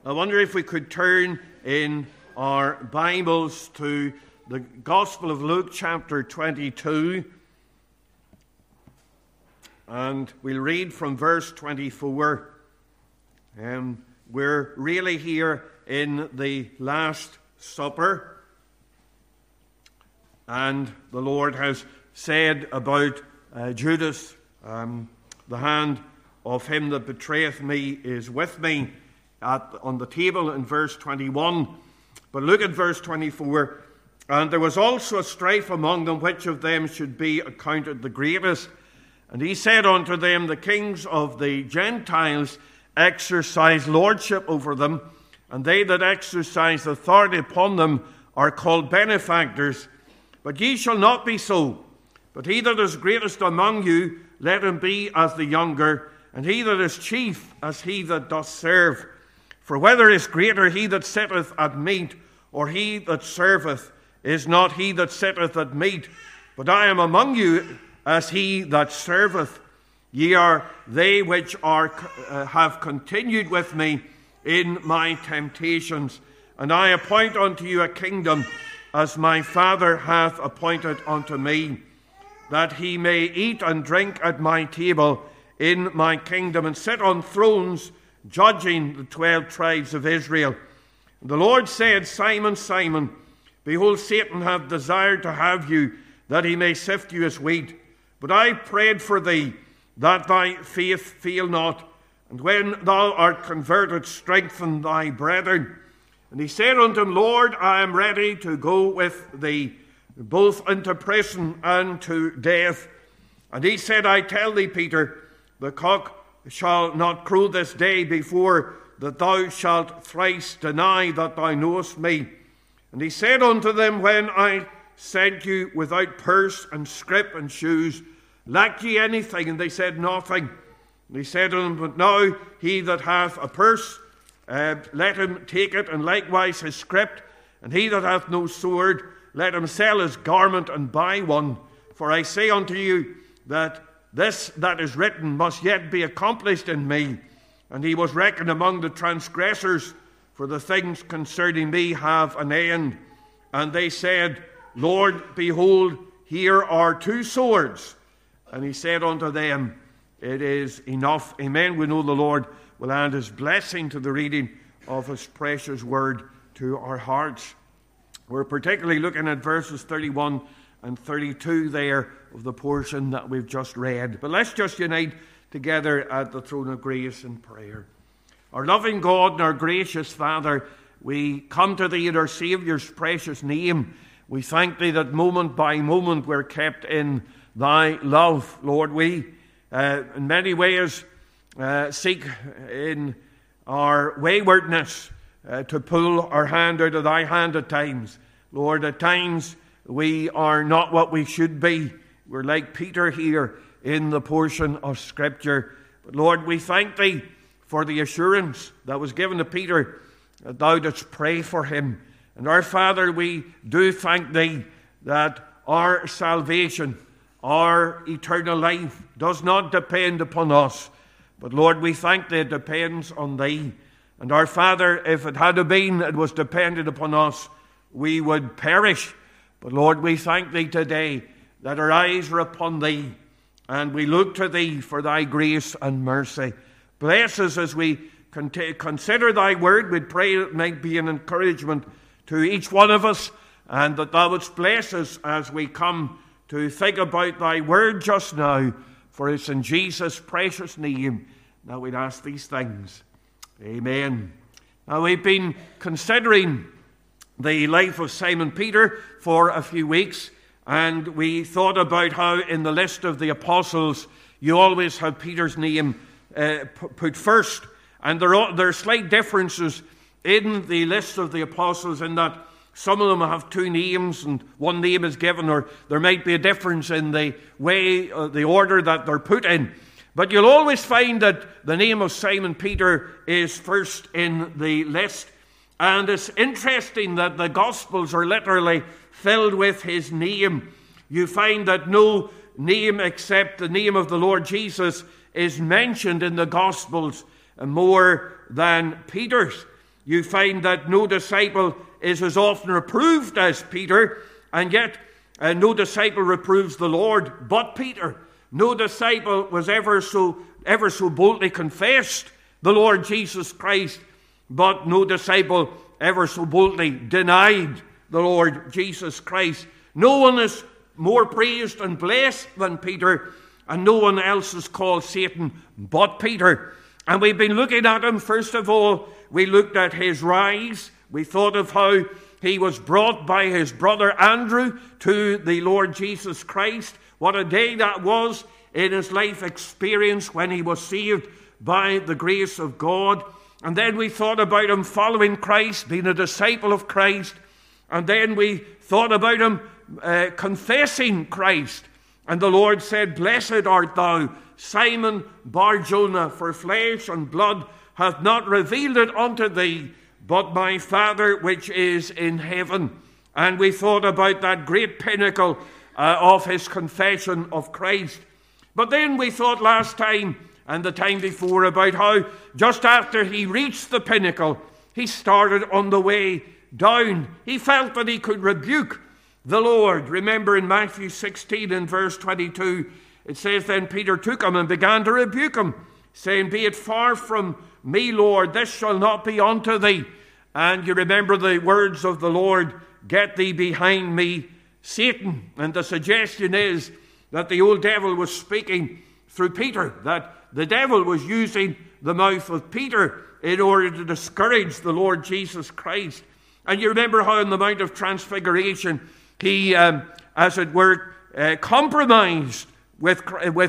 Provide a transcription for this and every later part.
I wonder if we could turn in our Bibles to the Gospel of Luke, chapter 22, and we'll read from verse 24. We're really here in the Last Supper, and the Lord has said about Judas, the hand of him that betrayeth me is with me, on the table in verse 21. But look at verse 24. And there was also a strife among them, which of them should be accounted the greatest. And he said unto them, the kings of the Gentiles exercise lordship over them, and they that exercise authority upon them are called benefactors. But ye shall not be so. But he that is greatest among you, let him be as the younger, and he that is chief as he that doth serve. For whether is greater he that sitteth at meat, or he that serveth, is not he that sitteth at meat, but I am among you as he that serveth. Ye are they which have continued with me in my temptations, and I appoint unto you a kingdom, as my Father hath appointed unto me, that he may eat and drink at my table in my kingdom, and sit on thrones, judging the 12 tribes of Israel. And the Lord said, Simon, Simon, behold, Satan hath desired to have you, that he may sift you as wheat. But I prayed for thee, that thy faith fail not. And when thou art converted, strengthen thy brethren. And he said unto him, Lord, I am ready to go with thee, both into prison and to death. And he said, I tell thee, Peter, the cock shall not crow this day before that thou shalt thrice deny that thou knowest me. And he said unto them, when I sent you without purse and scrip and shoes, lack ye anything? And they said, nothing. And he said unto them, but now he that hath a purse, let him take it, and likewise his scrip. And he that hath no sword, let him sell his garment and buy one. For I say unto you that this that is written must yet be accomplished in me. And he was reckoned among the transgressors, for the things concerning me have an end. And they said, Lord, behold, here are 2 swords. And he said unto them, it is enough. Amen. We know the Lord will add his blessing to the reading of his precious word to our hearts. We're particularly looking at verses 31 and 32 there of the portion that we've just read. But let's just unite together at the throne of grace in prayer. Our loving God and our gracious Father, we come to thee in our Saviour's precious name. We thank thee that moment by moment we're kept in thy love. Lord, we in many ways seek in our waywardness to pull our hand out of thy hand at times. Lord, at times we are not what we should be. We're like Peter here in the portion of Scripture. But Lord, we thank thee for the assurance that was given to Peter that thou didst pray for him. And our Father, we do thank thee that our salvation, our eternal life, does not depend upon us. But Lord, we thank thee it depends on thee. And our Father, if it had been, it was dependent upon us, we would perish. But Lord, we thank thee today that our eyes are upon thee, and we look to thee for thy grace and mercy. Bless us as we consider thy word. We pray it might be an encouragement to each one of us, and that thou wouldst bless us as we come to think about thy word just now. For it's in Jesus' precious name that we'd ask these things. Amen. Now, we've been considering the life of Simon Peter for a few weeks, and we thought about how in the list of the apostles you always have Peter's name put first. And there are slight differences in the list of the apostles in that some of them have 2 names and one name is given, or there might be a difference in the way, the order that they're put in. But you'll always find that the name of Simon Peter is first in the list. And it's interesting that the Gospels are literally filled with his name. You find that no name except the name of the Lord Jesus is mentioned in the Gospels more than Peter's. you find that no disciple is as often reproved as Peter, and yet no disciple reproves the Lord but Peter. No disciple was ever so boldly confessed the Lord Jesus Christ, but no disciple ever so boldly denied the Lord Jesus Christ. No one is more praised and blessed than Peter, and no one else is called Satan but Peter. And we've been looking at him. First of all, we looked at his rise. We thought of how he was brought by his brother Andrew to the Lord Jesus Christ. What a day that was in his life experience when he was saved by the grace of God. And then we thought about him following Christ, being a disciple of Christ. And then we thought about him confessing Christ. And the Lord said, "Blessed art thou, Simon Bar-Jonah, for flesh and blood hath not revealed it unto thee, but my Father which is in heaven." And we thought about that great pinnacle of his confession of Christ. But then we thought last time and the time before about how just after he reached the pinnacle, he started on the way down. He felt that he could rebuke the Lord. Remember in Matthew 16 and verse 22, it says, "Then Peter took him and began to rebuke him, saying, Be it far from me, Lord, this shall not be unto thee." And you remember the words of the Lord, "Get thee behind me, Satan." And the suggestion is that the old devil was speaking through Peter, that the devil was using the mouth of Peter in order to discourage the Lord Jesus Christ. And you remember how on the Mount of Transfiguration, he, as it were, compromised with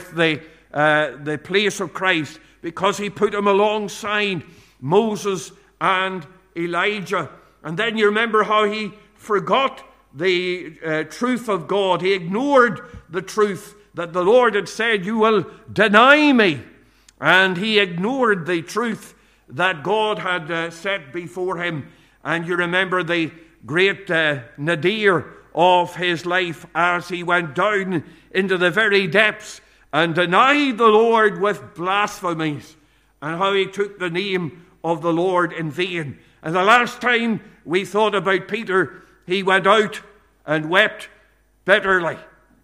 the place of Christ, because he put him alongside Moses and Elijah. And then you remember how he forgot the truth of God. He ignored the truth that the Lord had said, "You will deny me." And he ignored the truth that God had set before him. And you remember the great nadir of his life as he went down into the very depths and denied the Lord with blasphemies, and how he took the name of the Lord in vain. And the last time we thought about Peter, he went out and wept bitterly.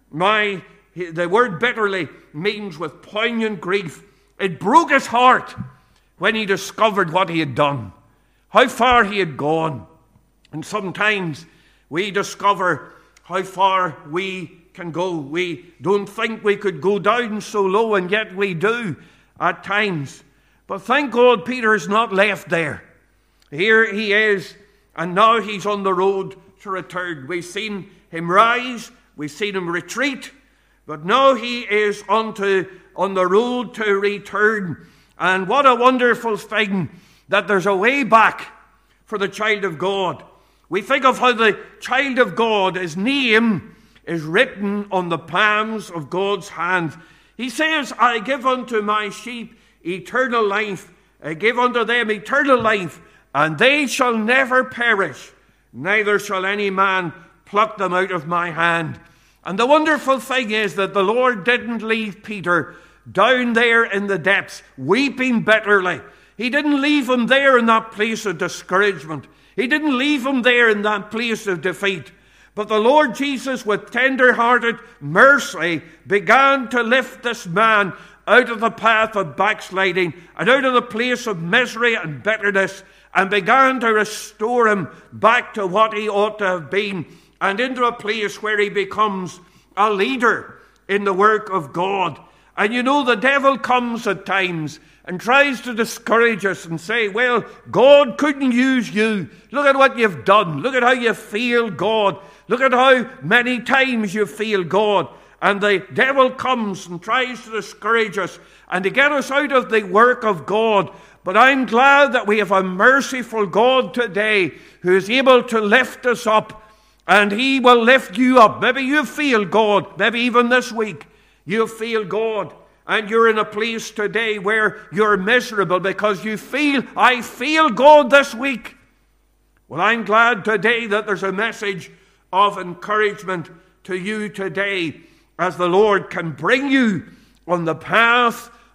The word bitterly means with poignant grief. It broke his heart when he discovered what he had done, how far he had gone. And sometimes we discover how far we can go. We don't think we could go down so low, and yet we do at times. But thank God Peter's not left there. Here he is, and now he's on the road to return. We've seen him rise, we've seen him retreat, but now he is on the road to return. And what a wonderful thing that there's a way back for the child of God. We think of how the child of God, his name is written on the palms of God's hand. He says, "I give unto my sheep eternal life. I give unto them eternal life, and they shall never perish, neither shall any man pluck them out of my hand." And the wonderful thing is that the Lord didn't leave Peter down there in the depths, weeping bitterly. He didn't leave him there in that place of discouragement. He didn't leave him there in that place of defeat. But the Lord Jesus, with tender-hearted mercy, began to lift this man out of the path of backsliding and out of the place of misery and bitterness, and began to restore him back to what he ought to have been, and into a place where he becomes a leader in the work of God. And you know, the devil comes at times and tries to discourage us and say, "Well, God couldn't use you. Look at what you've done. Look at how you failed God. Look at how many times you failed God." And the devil comes and tries to discourage us and to get us out of the work of God. But I'm glad that we have a merciful God today who is able to lift us up, and he will lift you up. Maybe you've failed God. Maybe even this week you've failed God, and you're in a place today where you're miserable because you feel, "I failed God this week." Well, I'm glad today that there's a message of encouragement to you today, as the Lord can bring you on the path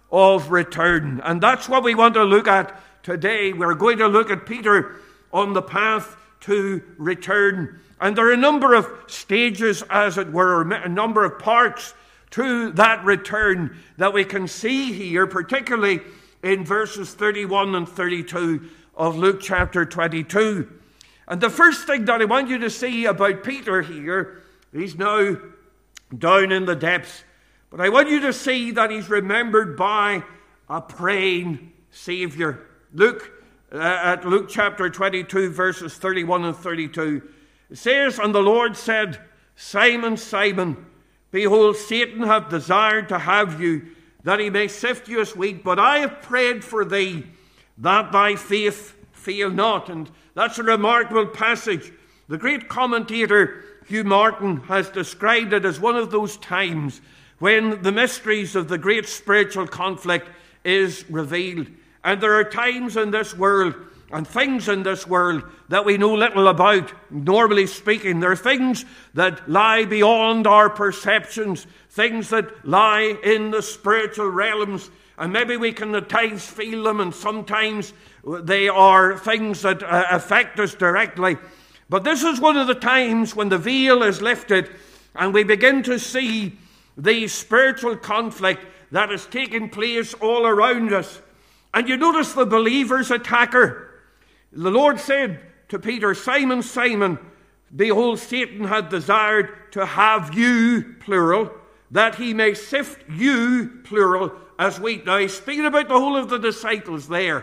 of return. And that's what we want to look at today. We're going to look at Peter on the path to return. And there are a number of stages, as it were, a number of parts to that return that we can see here, particularly in verses 31 and 32 of Luke chapter 22. And the first thing that I want you to see about Peter here, he's now down in the depths, but I want you to see that he's remembered by a praying Savior. Look at Luke chapter 22, verses 31 and 32. It says, "And the Lord said, Simon, Simon, behold, Satan hath desired to have you, that he may sift you as wheat. But I have prayed for thee, that thy faith fail not." And that's a remarkable passage. The great commentator Hugh Martin has described it as one of those times when the mysteries of the great spiritual conflict is revealed. And there are times in this world and things in this world that we know little about, normally speaking. There are things that lie beyond our perceptions, things that lie in the spiritual realms, and maybe we can at times feel them, and sometimes they are things that affect us directly. But this is one of the times when the veil is lifted and we begin to see the spiritual conflict that is taking place all around us. And you notice the believer's attacker. The Lord said to Peter, "Simon, Simon, behold, Satan hath desired to have you," plural, "that he may sift you," plural, "as wheat." Now, he's speaking about the whole of the disciples there.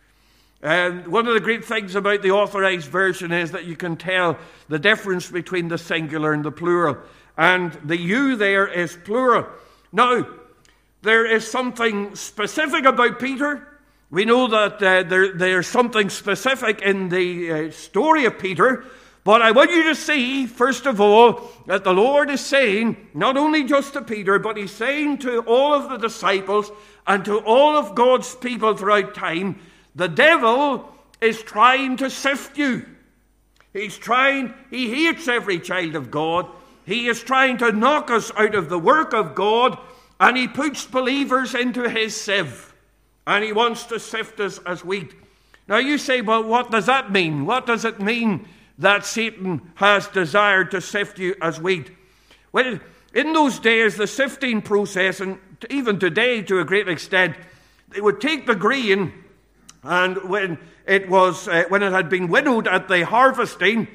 And one of the great things about the Authorized Version is that you can tell the difference between the singular and the plural. And the "you" there is plural. Now, there is something specific about Peter. We know that there's something specific in the story of Peter. But I want you to see, first of all, that the Lord is saying, not only just to Peter, but he's saying to all of the disciples and to all of God's people throughout time, the devil is trying to sift you. He hates every child of God. He is trying to knock us out of the work of God, and he puts believers into his sieve. And he wants to sift us as wheat. Now you say, well, what does that mean? What does it mean that Satan has desired to sift you as wheat? Well, in those days, the sifting process, and even today to a great extent, they would take the grain, and when it had been winnowed at the harvesting,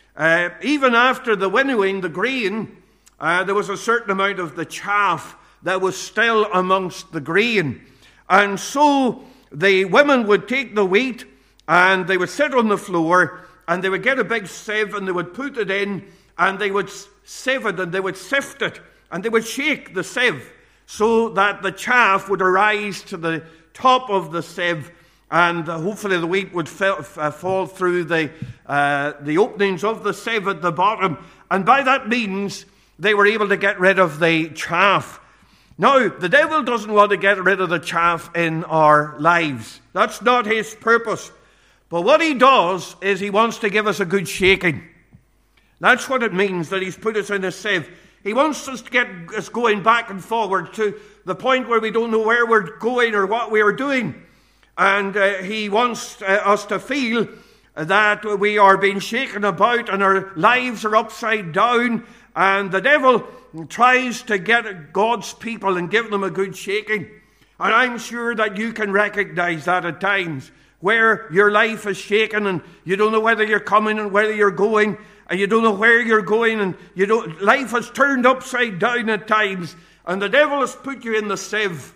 even after the winnowing, the grain, there was a certain amount of the chaff that was still amongst the grain. And so the women would take the wheat and they would sit on the floor and they would get a big sieve and they would put it in and they would sieve it and they would sift it and they would shake the sieve so that the chaff would arise to the top of the sieve, and hopefully the wheat would fall through the openings of the sieve at the bottom, and by that means they were able to get rid of the chaff. Now, the devil doesn't want to get rid of the chaff in our lives. That's not his purpose. But what he does is he wants to give us a good shaking. That's what it means that he's put us in a sieve. He wants us to get us going back and forward to the point where we don't know where we're going or what we are doing. And he wants us to feel that we are being shaken about and our lives are upside down. And the devil tries to get God's people and give them a good shaking. And I'm sure that you can recognize that at times, where your life is shaken and you don't know whether you're coming and whether you're going, and you don't know where you're going, and life has turned upside down at times, and the devil has put you in the sieve,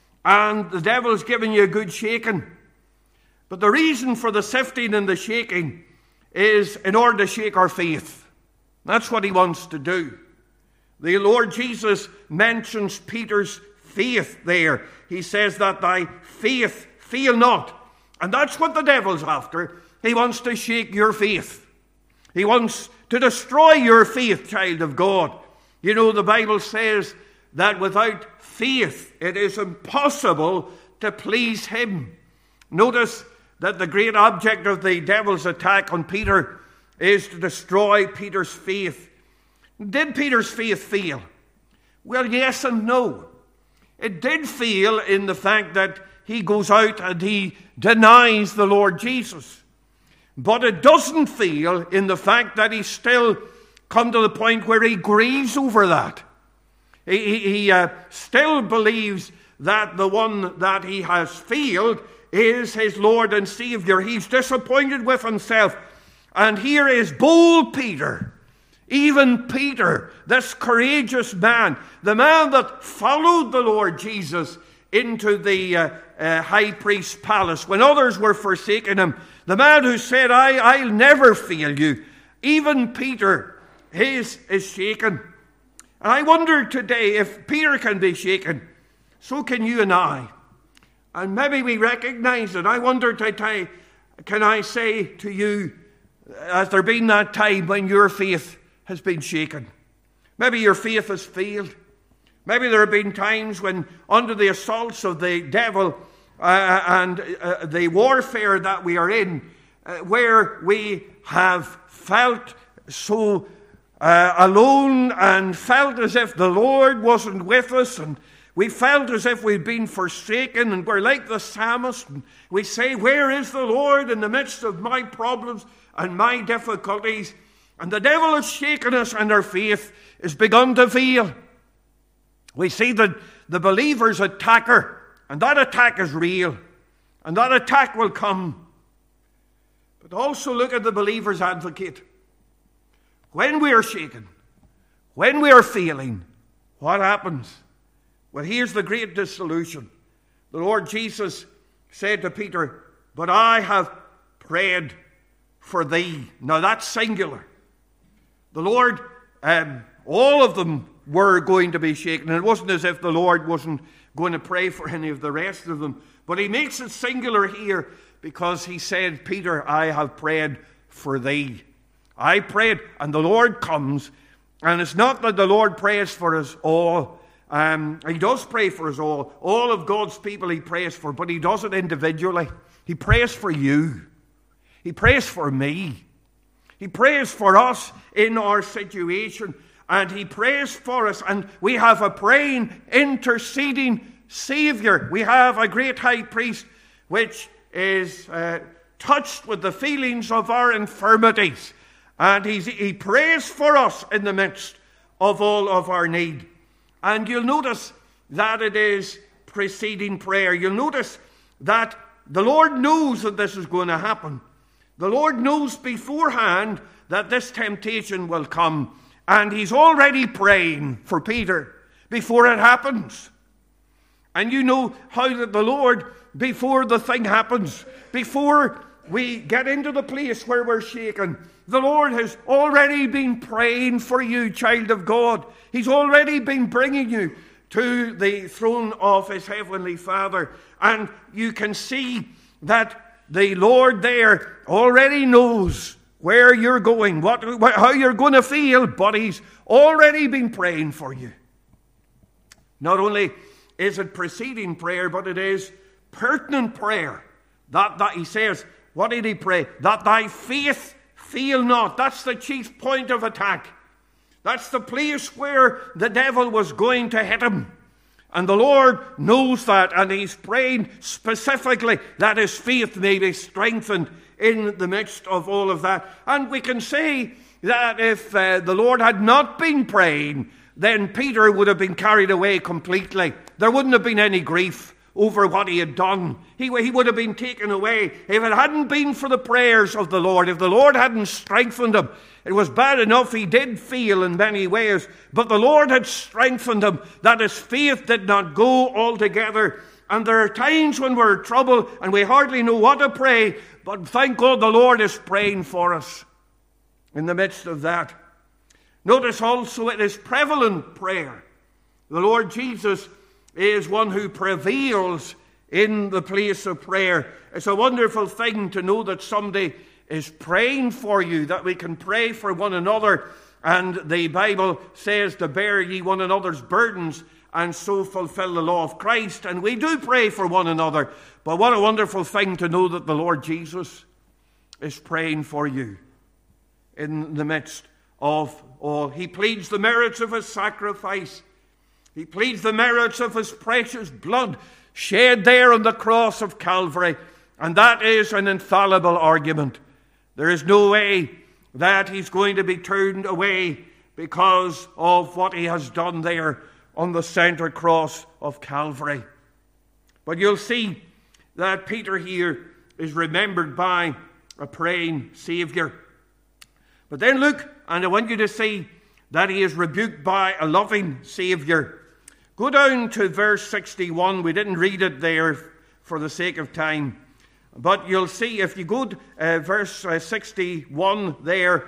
and the devil has given you a good shaking. But the reason for the sifting and the shaking is in order to shake our faith. That's what he wants to do. The Lord Jesus mentions Peter's faith there. He says that thy faith fail not. And that's what the devil's after. He wants to shake your faith. He wants to destroy your faith, child of God. You know, the Bible says that without faith it is impossible to please him. Notice that the great object of the devil's attack on Peter is to destroy Peter's faith. Did Peter's faith fail? Well, yes and no. It did fail in the fact that he goes out and he denies the Lord Jesus. But it doesn't fail in the fact that he still come to the point where he grieves over that. He still believes that the one that he has failed is his Lord and Savior. He's disappointed with himself. And here is bold Peter, even Peter, this courageous man, the man that followed the Lord Jesus into the high priest's palace when others were forsaking him, the man who said, I'll never fail you. Even Peter, his is shaken. And I wonder today, if Peter can be shaken, so can you and I. And maybe we recognize it. I wonder today, can I say to you, has there been that time when your faith has been shaken? Maybe your faith has failed. Maybe there have been times when, under the assaults of the devil and the warfare that we are in, where we have felt so alone and felt as if the Lord wasn't with us, and we felt as if we'd been forsaken, and we're like the psalmist, and we say, where is the Lord in the midst of my problems and my difficulties? And the devil has shaken us, and our faith has begun to fail. We see that the believer's attacker, and that attack is real, and that attack will come. But also look at the believer's advocate. When we are shaken, when we are failing, what happens? Well, here's the great dissolution. The Lord Jesus said to Peter, but I have prayed for thee. Now that's singular. The Lord, all of them were going to be shaken. And it wasn't as if the Lord wasn't going to pray for any of the rest of them. But he makes it singular here because he said, Peter, I have prayed for thee. I prayed, and the Lord comes. And it's not that the Lord prays for us all. He does pray for us all of God's people he prays for, but he does it individually. He prays for you. He prays for me. He prays for us in our situation, and he prays for us, and we have a praying, interceding Savior. We have a great high priest which is touched with the feelings of our infirmities, and he prays for us in the midst of all of our need. And you'll notice that it is preceding prayer. You'll notice that the Lord knows that this is going to happen. The Lord knows beforehand that this temptation will come. And he's already praying for Peter before it happens. And you know how that the Lord, before the thing happens, before we get into the place where we're shaken, the Lord has already been praying for you, child of God. He's already been bringing you to the throne of his heavenly Father. And you can see that the Lord there already knows where you're going, how you're going to feel, but he's already been praying for you. Not only is it preceding prayer, but it is pertinent prayer. That he says, what did he pray? That thy faith fail not. That's the chief point of attack. That's the place where the devil was going to hit him. And the Lord knows that, and he's praying specifically that his faith may be strengthened in the midst of all of that. And we can say that if the Lord had not been praying, then Peter would have been carried away completely. There wouldn't have been any grief over what he had done. He would have been taken away. If it hadn't been for the prayers of the Lord, if the Lord hadn't strengthened him, it was bad enough he did feel in many ways, but the Lord had strengthened him that his faith did not go altogether. And there are times when we're in trouble and we hardly know what to pray, but thank God the Lord is praying for us in the midst of that. Notice also it is prevalent prayer. The Lord Jesus is one who prevails in the place of prayer. It's a wonderful thing to know that somebody is praying for you, that we can pray for one another. And the Bible says to bear ye one another's burdens and so fulfill the law of Christ. And we do pray for one another. But what a wonderful thing to know that the Lord Jesus is praying for you in the midst of all. He pleads the merits of his sacrifice. He pleads the merits of his precious blood shed there on the cross of Calvary. And that is an infallible argument. There is no way that he's going to be turned away because of what he has done there on the center cross of Calvary. But you'll see that Peter here is remembered by a praying Savior. But then look, and I want you to see that he is rebuked by a loving Savior. Go down to verse 61. We didn't read it there for the sake of time. But you'll see, if you go to verse 61 there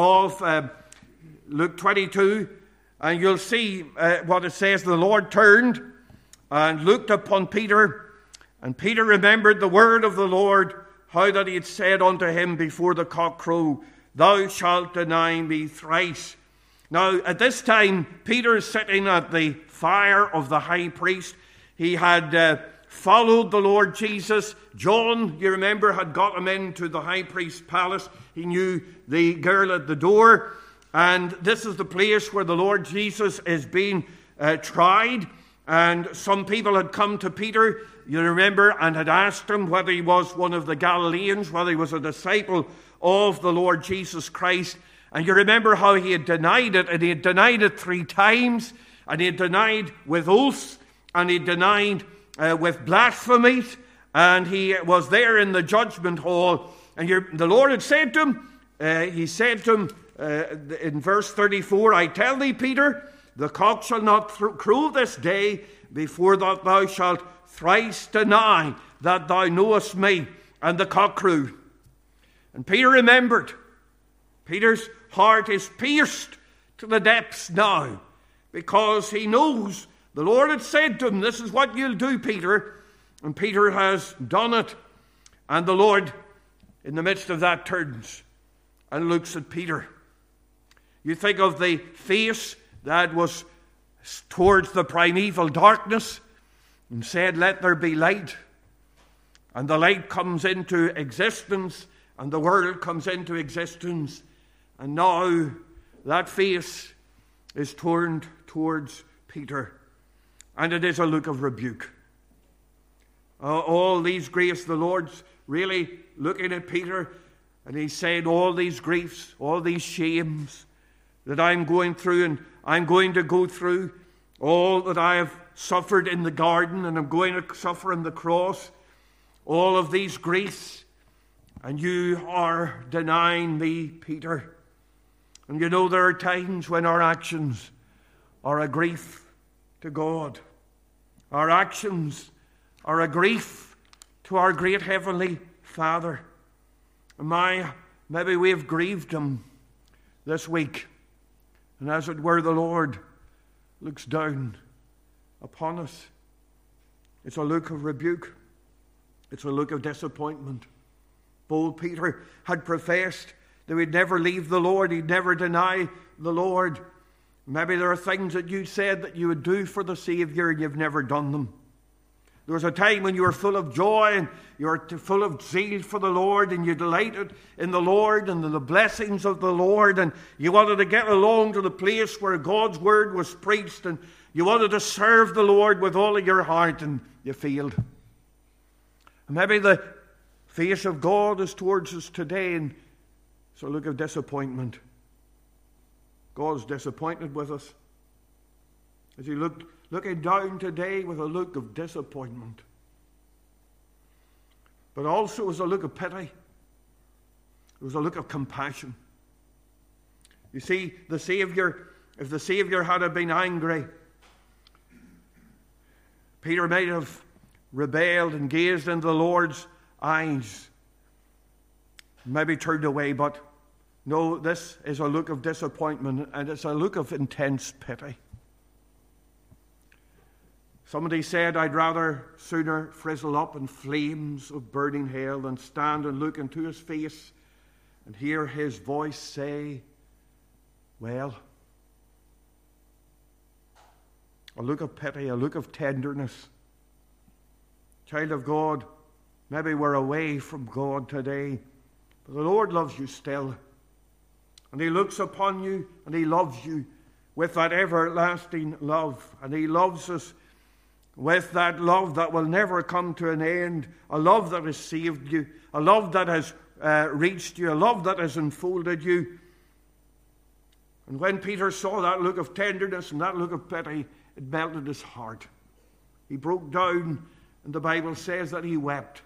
of Luke 22, and you'll see what it says. The Lord turned and looked upon Peter, and Peter remembered the word of the Lord, how that he had said unto him before the cock crow, Thou shalt deny me thrice. Now, at this time, Peter is sitting at the fire of the high priest. He had followed the Lord Jesus. John, you remember, had got him into the high priest's palace. He knew the girl at the door. And this is the place where the Lord Jesus is being tried. And some people had come to Peter, you remember, and had asked him whether he was one of the Galileans, whether he was a disciple of the Lord Jesus Christ. And you remember how he had denied it, and he had denied it 3 times, and he had denied with oaths, and he had denied with blasphemies, and he was there in the judgment hall. And the Lord had said to him, he said to him in verse 34, I tell thee, Peter, the cock shall not crow this day before that thou shalt thrice deny that thou knowest me. And the cock crowed. And Peter remembered. Peter's heart is pierced to the depths now, because he knows the Lord had said to him, this is what you'll do, Peter. And Peter has done it. And the Lord, in the midst of that, turns and looks at Peter. You think of the face that was towards the primeval darkness and said, let there be light. And the light comes into existence, and the world comes into existence. And now that face is turned towards Peter. And it is a look of rebuke. All these griefs, the Lord's really looking at Peter, and he's saying, all these griefs, all these shames that I'm going through and I'm going to go through, all that I have suffered in the garden and I'm going to suffer on the cross, all of these griefs, and you are denying me, Peter. And you know, there are times when our actions are a grief to God. Our actions are a grief to our great Heavenly Father. And maybe we have grieved Him this week. And as it were, the Lord looks down upon us. It's a look of rebuke. It's a look of disappointment. Bold Peter had professed that he'd never leave the Lord. He'd never deny the Lord. Maybe there are things that you said that you would do for the Savior and you've never done them. There was a time when you were full of joy and you were full of zeal for the Lord and you delighted in the Lord and in the blessings of the Lord, and you wanted to get along to the place where God's word was preached, and you wanted to serve the Lord with all of your heart, and you failed. And maybe the face of God is towards us today, and it's a look of disappointment. God's disappointed with us. As He looking down today with a look of disappointment, but also was a look of pity. It was a look of compassion. You see, the Savior, if the Savior had been angry, Peter might have rebelled and gazed into the Lord's eyes, maybe turned away, but no, this is a look of disappointment, and it's a look of intense pity. Somebody said, I'd rather sooner frizzle up in flames of burning hell than stand and look into His face and hear His voice say, well. A look of pity, a look of tenderness. Child of God, maybe we're away from God today, but the Lord loves you still. And He looks upon you and He loves you. with that everlasting love. And he loves us with that love that will never come to an end, a love that has saved you, a love that has reached you, a love that has enfolded you. And when Peter saw that look of tenderness and that look of pity, it melted his heart. He broke down, and the Bible says that he wept.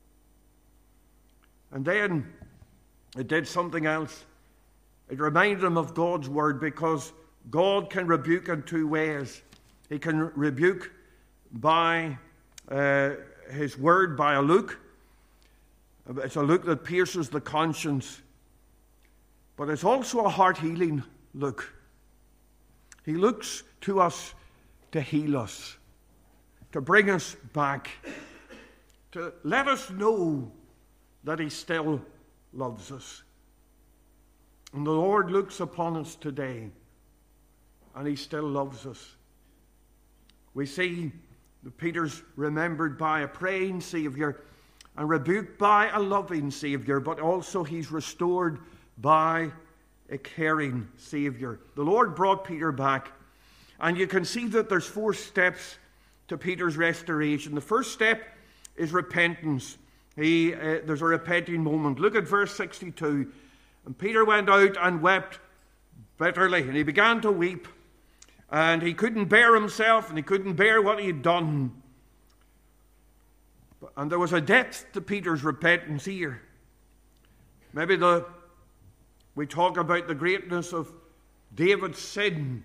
And then it did something else. It reminded him of God's word, because God can rebuke in two ways. He can rebuke by his word, by a look. It's a look that pierces the conscience. But it's also a heart-healing look. He looks to us to heal us, to bring us back, to let us know that he still loves us. And the Lord looks upon us today, and he still loves us. We see that Peter's remembered by a praying Saviour and rebuked by a loving Saviour, but also he's restored by a caring Saviour. The Lord brought Peter back, and you can see that there's 4 steps to Peter's restoration. The first step is repentance. There's a repenting moment. Look at verse 62. And Peter went out and wept bitterly, and he began to weep, and he couldn't bear himself, and he couldn't bear what he had done. And there was a depth to Peter's repentance here. Maybe we talk about the greatness of David's sin,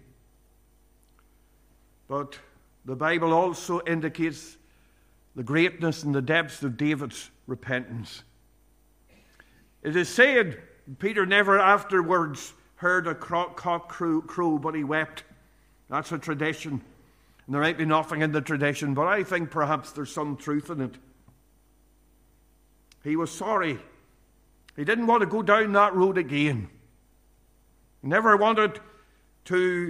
but the Bible also indicates the greatness and the depths of David's repentance. It is said Peter never afterwards heard a cock crow, but he wept. That's a tradition. And there might be nothing in the tradition, but I think perhaps there's some truth in it. He was sorry. He didn't want to go down that road again. He never wanted to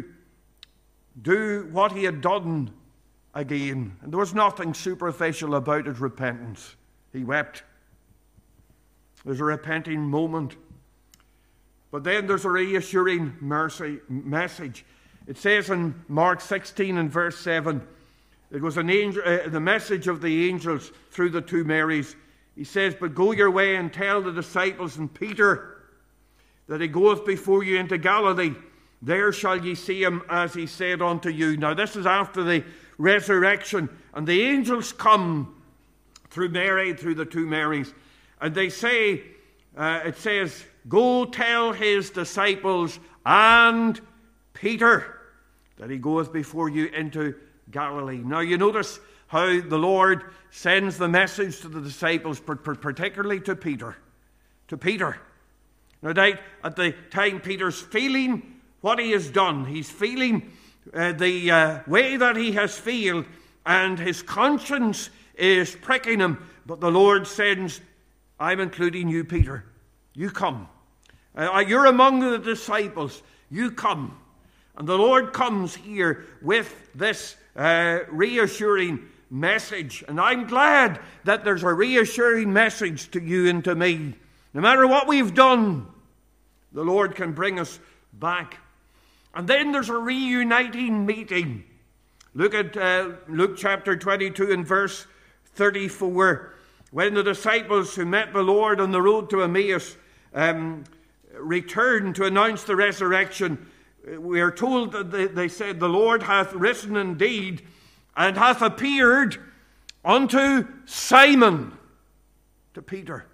do what he had done again. And there was nothing superficial about his repentance. He wept. There's a repenting moment. But then there's a reassuring message. It says in Mark 16 and verse 7, it was an angel, the message of the angels through the 2 Marys. He says, "But go your way and tell the disciples and Peter that he goeth before you into Galilee. There shall ye see him as he said unto you." Now this is after the resurrection. And the angels come through Mary, through the 2 Marys. And they say, it says, "Go tell his disciples and Peter that he goeth before you into Galilee." Now you notice how the Lord sends the message to the disciples, particularly to Peter. To Peter. No doubt at the time Peter's feeling what he has done. He's feeling the way that he has failed, and his conscience is pricking him. But the Lord sends, "I'm including you, Peter. You come. You're among the disciples. You come." And the Lord comes here with this reassuring message. And I'm glad that there's a reassuring message to you and to me. No matter what we've done, the Lord can bring us back. And then there's a reuniting meeting. Look at Luke chapter 22 and verse 34. When the disciples who met the Lord on the road to Emmaus returned to announce the resurrection, we are told that they said, "The Lord hath risen indeed, and hath appeared unto Simon," to Peter.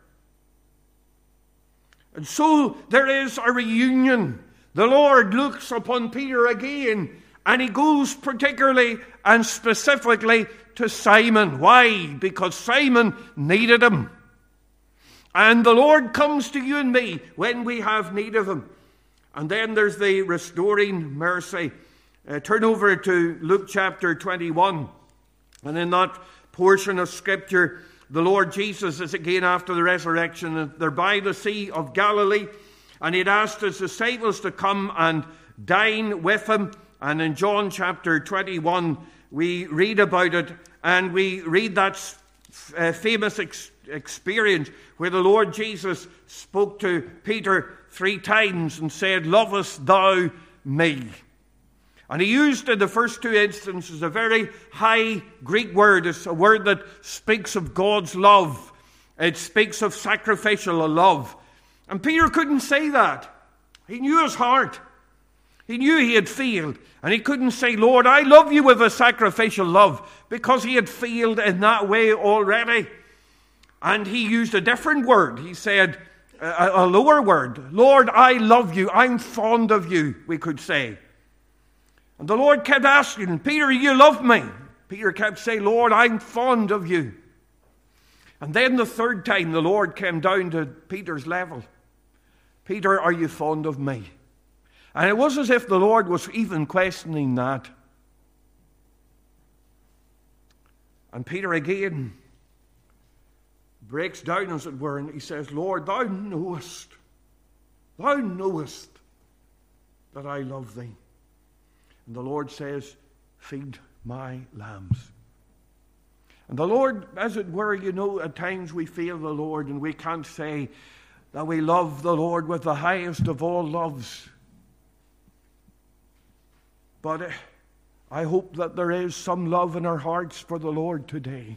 And so there is a reunion. The Lord looks upon Peter again, and he goes particularly and specifically to Simon. Why? Because Simon needed him. And the Lord comes to you and me when we have need of him. And then there's the restoring mercy. Turn over to Luke chapter 21. And in that portion of Scripture, the Lord Jesus is again after the resurrection. And they're by the Sea of Galilee. And he'd asked his disciples to come and dine with him. And in John chapter 21, we read about it. And we read that famous experience where the Lord Jesus spoke to Peter 3 times and said, "Lovest thou me?" And he used in the first two instances a very high Greek word. It's a word that speaks of God's love. It speaks of sacrificial love. And Peter couldn't say that. He knew his heart. He knew he had failed. And he couldn't say, Lord, I love you with a sacrificial love, because he had failed in that way already. And he used a different word. He said a lower word. Lord, I love you. I'm fond of you, we could say. And the Lord kept asking, Peter, you love me? Peter kept saying, Lord, I'm fond of you. And then the third time the Lord came down to Peter's level. Peter, are you fond of me? And it was as if the Lord was even questioning that. And Peter again breaks down, as it were, and he says, Lord, thou knowest that I love thee. And the Lord says, feed my lambs. And the Lord, as it were, at times we feel the Lord and we can't say that we love the Lord with the highest of all loves. But I hope that there is some love in our hearts for the Lord today.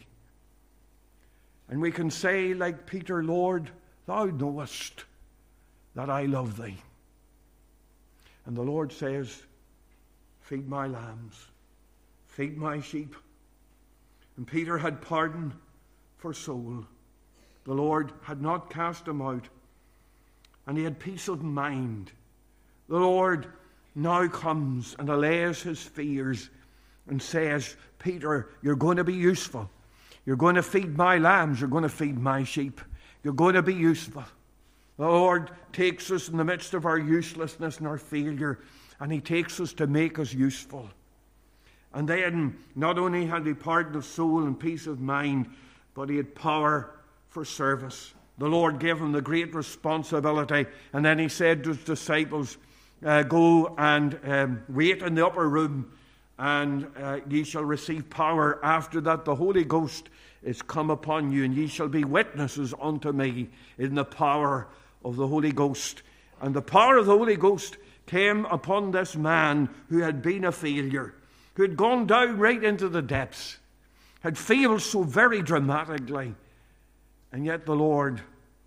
And we can say, like Peter, Lord, thou knowest that I love thee. And the Lord says, feed my lambs, feed my sheep. And Peter had pardon for soul. The Lord had not cast him out, and he had peace of mind. The Lord now comes and allays his fears and says, Peter, you're going to be useful. You're going to feed my lambs. You're going to feed my sheep. You're going to be useful. The Lord takes us in the midst of our uselessness and our failure, and he takes us to make us useful. And then not only had he pardon of soul and peace of mind, but he had power for service. The Lord gave him the great responsibility, and then he said to his disciples, go and wait in the upper room, and ye shall receive power. After that the Holy Ghost is come upon you, and ye shall be witnesses unto me in the power of the Holy Ghost. And the power of the Holy Ghost came upon this man who had been a failure, who had gone down right into the depths, had failed so very dramatically. And yet the Lord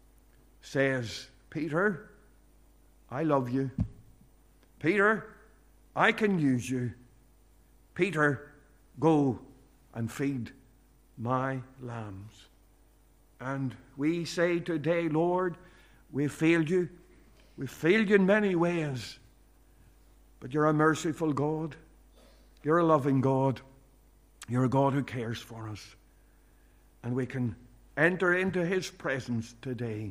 says, Peter, I love you. Peter, I can use you. Peter, go and feed my lambs. And we say today, Lord, we've failed you. We've failed you in many ways. But you're a merciful God. You're a loving God. You're a God who cares for us. And we can enter into his presence today.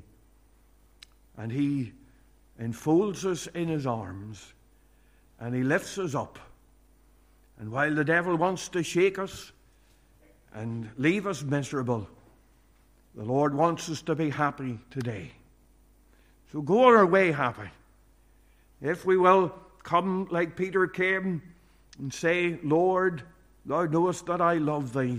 And he enfolds us in his arms. And he lifts us up. And while the devil wants to shake us and leave us miserable, the Lord wants us to be happy today. So go on our way happy. If we will come like Peter came and say, Lord, thou knowest that I love thee,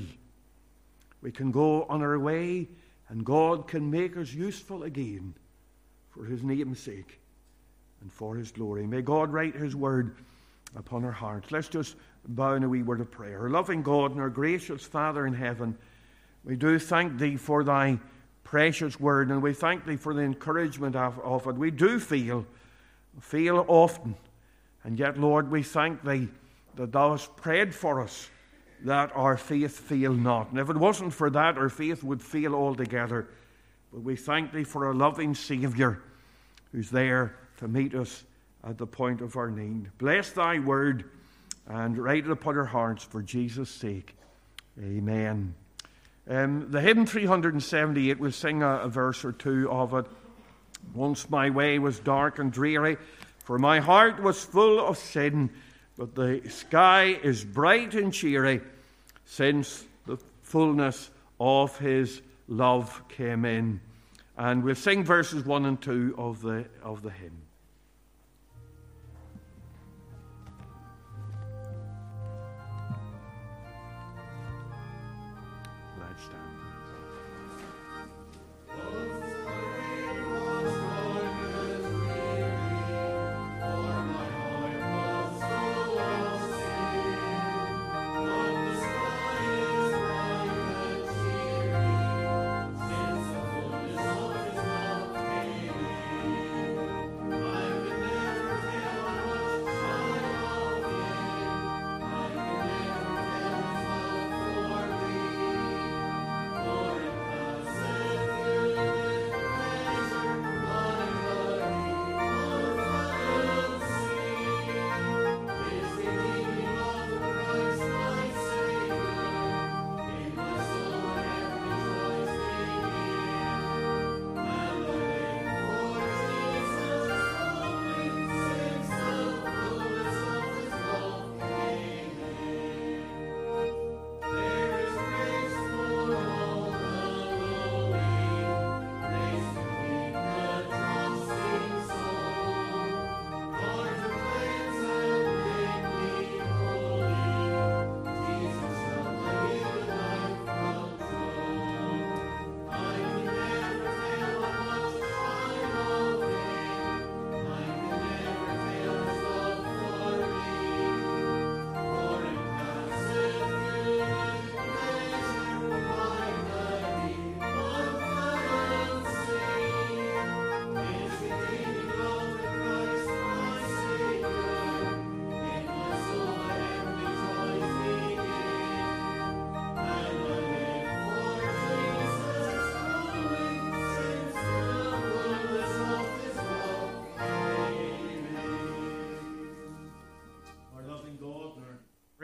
we can go on our way, and God can make us useful again for his name's sake and for his glory. May God write his word upon our hearts. Let's just bow in a wee word of prayer. Our loving God and our gracious Father in heaven, we do thank thee for thy precious word, and we thank thee for the encouragement of it. We do feel often, and yet, Lord, we thank thee that thou hast prayed for us, that our faith fail not. And if it wasn't for that, our faith would fail altogether. But we thank thee for a loving Saviour who's there to meet us at the point of our need. Bless thy word and write it upon our hearts for Jesus' sake. Amen. The hymn 378, we'll sing a verse or two of it. Once my way was dark and dreary, for my heart was full of sin, but the sky is bright and cheery since the fullness of his love came in. And we'll sing verses 1 and 2 of the hymn. Let's stand.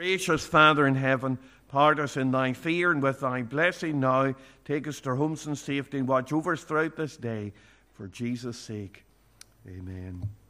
Gracious Father in heaven, part us in thy fear and with thy blessing now. Take us to our homes in safety and watch over us throughout this day. For Jesus' sake, amen.